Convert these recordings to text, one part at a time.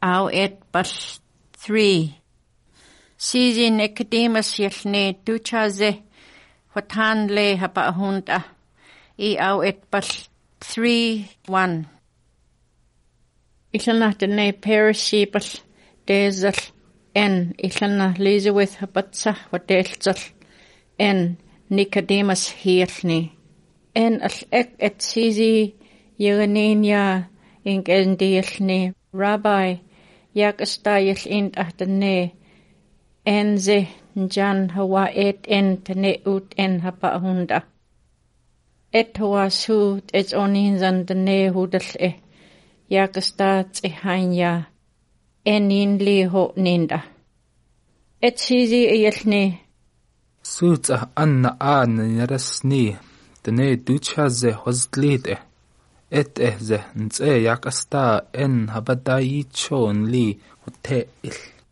Au et bal 3. Sisi Nicodemus yelne duchaze watan le haba hunda. Au et bal 3:1. Ilana dene perishable desel en ilana Elizabeth habatsa wadelzal en Nicodemus hirni. En al ek et sisi yegeninia inkendielni Rabbi yak astayel int ahtane en ze njan hawa et en tane ut en haba hunda. Et hawa suut et onin zandane hudal yak astat hanya enin li ho ninda. Et sisi yelni suut anna an yarasni tane ducha ze hostlite. Et ze nse yak asta en habadayi chon li hotel.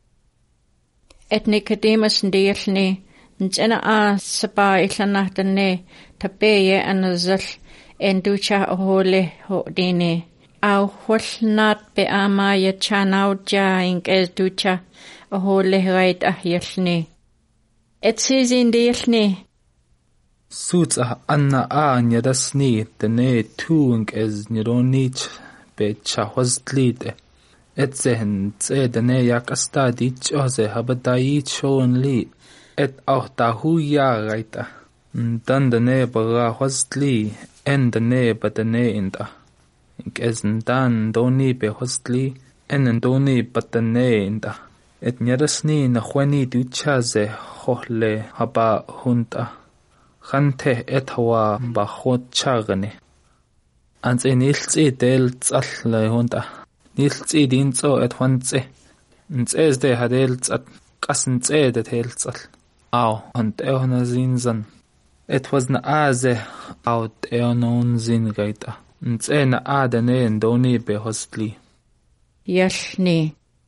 Et Nicodemus ndeelni njena a sapa ilana dane tapeye anazal en ducha ohole ho dine. Au holnat be ama ya chanau ja inkes ducha ohole right ahyelni. Et sizin deelni suut anna an yarasni tane tuung ez nironich be chahostlite. Et ze dane yak asta dicho ze habadayi chon li. Et auch dahu ya gaita. Dan dane baga hostli en dane badane inda. Inkes dan doni be hostli en doni badane inda. Et nyarasni na khwani ducha ze hohle haba hunta. Khante et hawa bachot chagane. Ans niltsi del tsal hunta. Niltsi dinzo et hwantse. Nts de hadel tsat kasntse de tel tsal. Au und ehna zinzan. Et was na aze out ehnon zin gaita. Nts na adane ndoni be hostli. Yelni.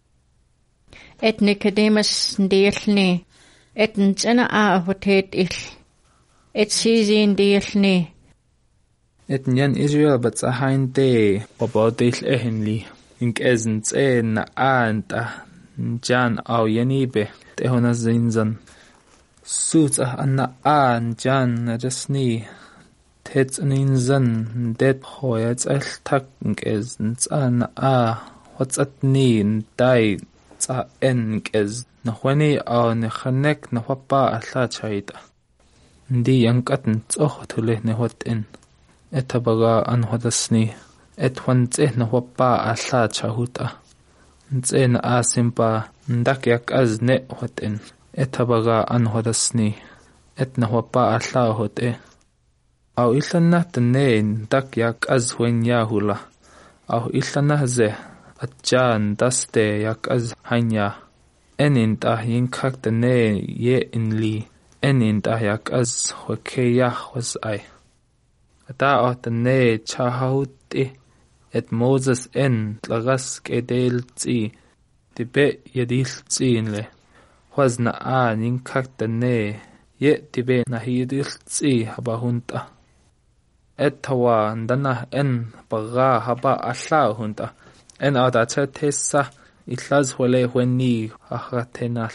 Et Nicodemus ndeelni. Et njena a hotet il. Et sizin deelni. Et nyan Israel batsahain te babodil ehenli. Ink ezens na anta njan au yanibe tehona zinzan. Suut anna an jan rasni tets ninzan det hoyats al tak ink ezens anna a what's at ni dai tsa en ez na khwani au ne khanek na papa alla chaita. Ndi yankatn tsoh thule ne hot en etabaga an hodasni et hwantse na papa alla chahuta. Ntse na asimpa ndak yak az ne hot en etabaga an hodasni et na papa alla hote. Au ilana tne ndak yak az hwen yahula. Au ilana ze atjan daste yak az hanya. Eninta yinkak tne ye inli. Eninta yak az hwekeya was ay. Ata otne chahuti et Moses en tlagas kedel tsi tibe yedil tsinle. Hwazna a yinkak tne ye tibe na yedil tsi habahunta. Et hawa ndana en baga haba alla hunta. En adatsa tessa itlaz hwele hweni ahatenal.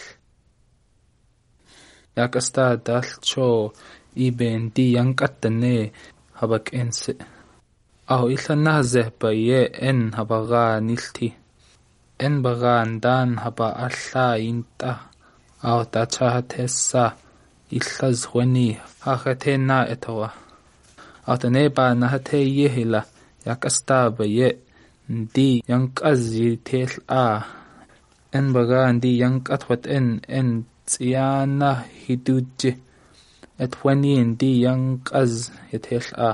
Yakasta dalcho iben di yankatane habak ense. Au ilana zehba ye en habaga nilti. En baga ndan haba alla inta. Au dacha tessa itlaz hweni ahatena etawa. Au taneba nahate yehila yakasta ba ye ndi yankaz yitel a. En baga ndi yankat wat en tsiana hiduje. Et hweni ndi yankaz yitel a.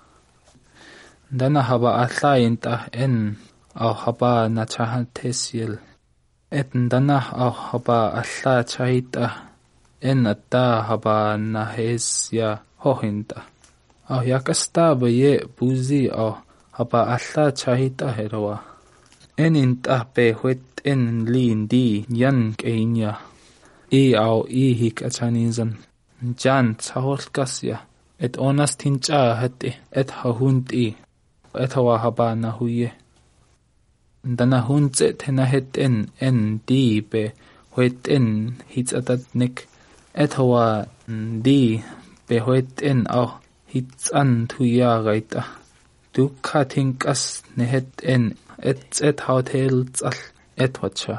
Dana haba alla inta en au haba na chahatesil. Et dana au haba alla chahita en atta haba na hesya hohinta. Au yakasta ba ye buzi au haba alla chahita herawa. En inta pe hwet en lindi yan keinya. Au hik achaninzan. Jan tsahol et onas tincha hati et hahunti. Et hawa haba na huye. Dana hunze tena heten en di be hoeten hitsatatnik etwa di be hoeten au hitsan tuya gaita dukha tinkas nehet en et hotel tsal etwacha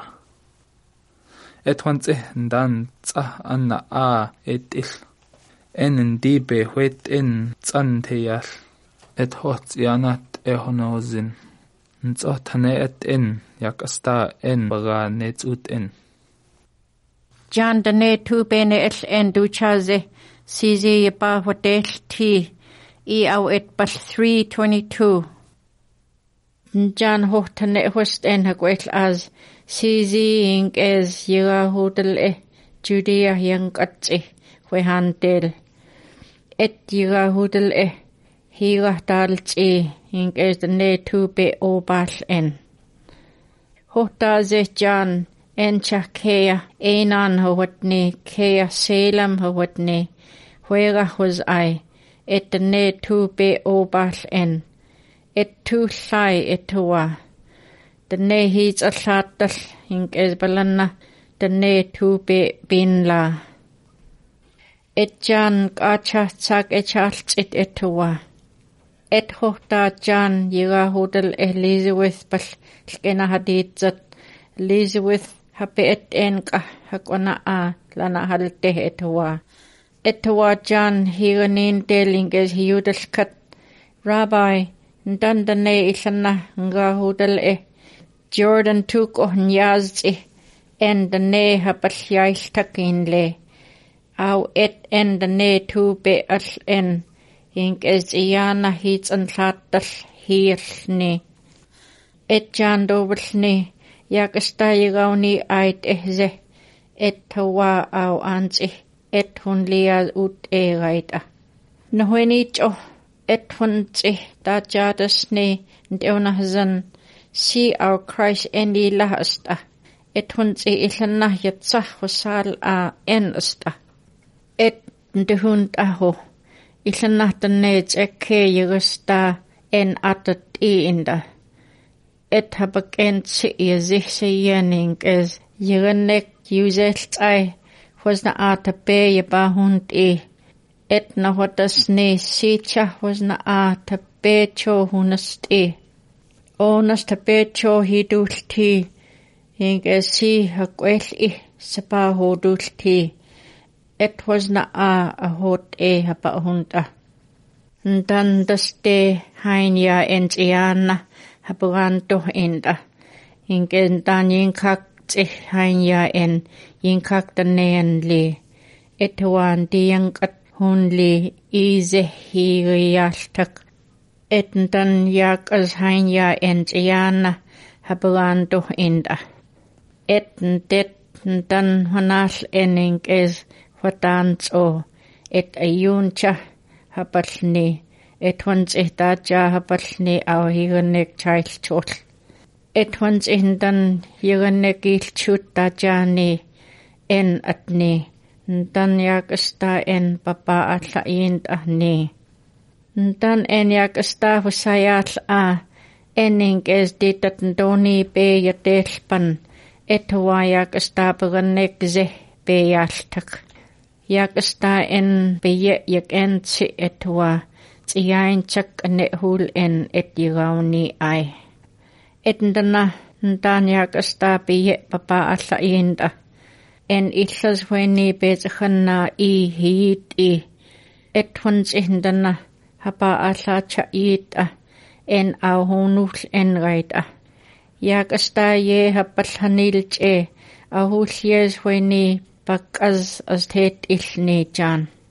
etwanze dan tsa anna a etil en di be hoeten tsan teyal et hot yanat ehonozin Nzo taneet en yakasta en baga netzut en. Jan dane tu bene el en duchaze sizi yaba hotel ti au et bal 3:22. Jan hohtane host en hagwetl as sizi ink es yira hodel Judea yang katsi wehandel. Et yira hodel hira dalci ink es dane tu be obal en. Hohtaze Jan en chakea einan hawatni kea Salem hawatni huera hos ai et dane tu be obal en. Et tu llai etua. Dane hits alladal ink es balanna dane tu be bin la. Et Jan gacha tsak echalts et etua. Et hohta Jan yira hodel Elizabeth bal lkena haditzat Elizabeth hape et enka hakona a lana halte etua. Etua Jan hiranin delinges hiudel kat Rabbi ndandane ilana nga hodel Jordan tuk nyazzi en dane hapal yail takinle au et en dane tu be al en Ink es iana hits an llatal hirni. Et Jan dobelni yakasta gauni ait ehze et tawa au ansi et hun liad ut gaita. Nahuenicho et hunzi da jadasni ndeuna zan si au Christ endi lahasta et hunzi ilana yatsah wasal a en asta. Et ndehund aho. Illanahtaneet yagasta en atat inda. Et habakentsi yazihsiyaning es yaganek yuzeltai was na atape yabahund et nahotasni sicha was na atape cho hunasti. Onas tapecho hidulti ing es si hakweli sapaho dulti. Et was na a hot hapa hunta. Ndan daste hainya entiana hapuranto inda. Ingen dan yinkak tse hainya en yinkak danen li. Etwan diyankat hun li ize hiriyaltak. Et ndan yak as hainya entiana hapuranto inda. Et ndan hanal ening es Watanso et ayuncha hapalni et once etaja hapalni au hiranek child chol et once indan hiranek ilchut tajani en atni ndan yakasta en papa atlaint ahni ndan en yakasta husayat a ening es ditat ndoni be yatelpan et yakasta baganek ze be yaltak Yakasta en beye yak en tsi etwa tsiyain chak ane hul en et yirauni ai. Et ndana ndan yakasta beye papa alla inda. En illas weni bezakhanna I hiit Et huns indana hapa alla cha ita en ahunul en raita. Yakasta ye hapal hanil che ahul yes weni Pak as tet ilni Jan.